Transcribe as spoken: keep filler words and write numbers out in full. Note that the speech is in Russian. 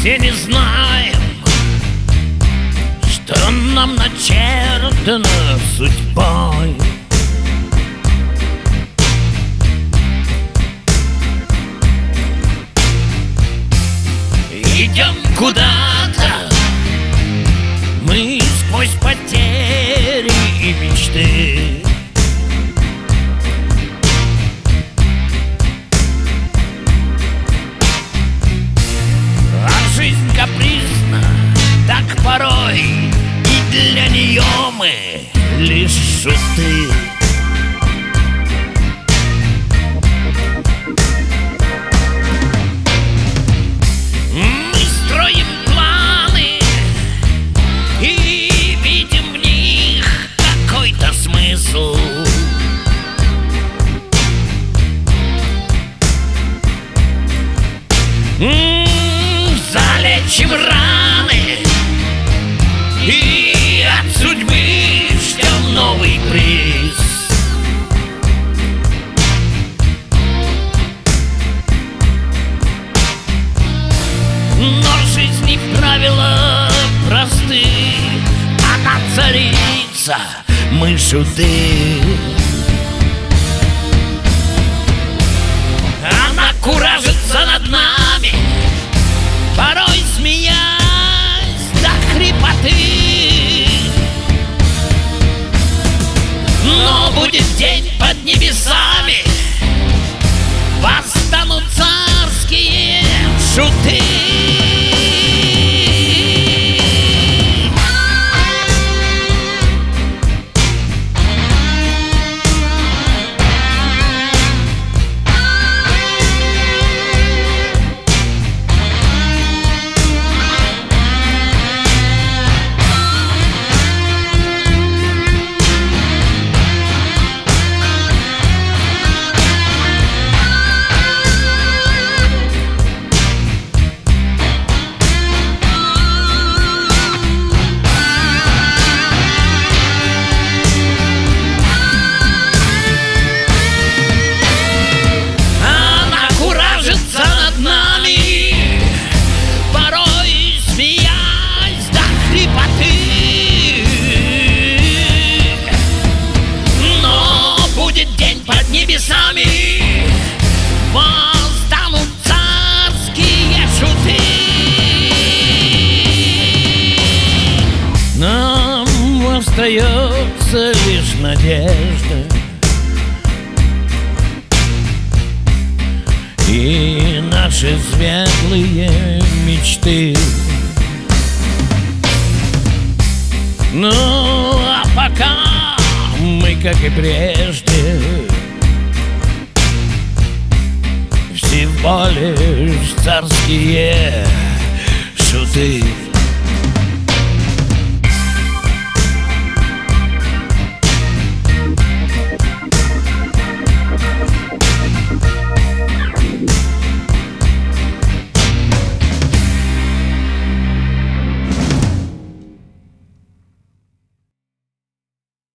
все не знаем, что нам начертано судьбой. Идем куда-то мы сквозь потери и мечты. А жизнь капризна, так порой, и для нее мы лишь шуты. Залечим раны и от судьбы ждем новый приз. Но жизни правила просты, она царица, мы шуты. Она куражится над нами, порой смеясь до хрипоты. Но будет день под небесами, восстанут царские шуты. Небесами восстанут царские шуты. Нам остается лишь надежда и наши светлые мечты. Ну а пока мы, как и прежде, всего лишь царские шуты.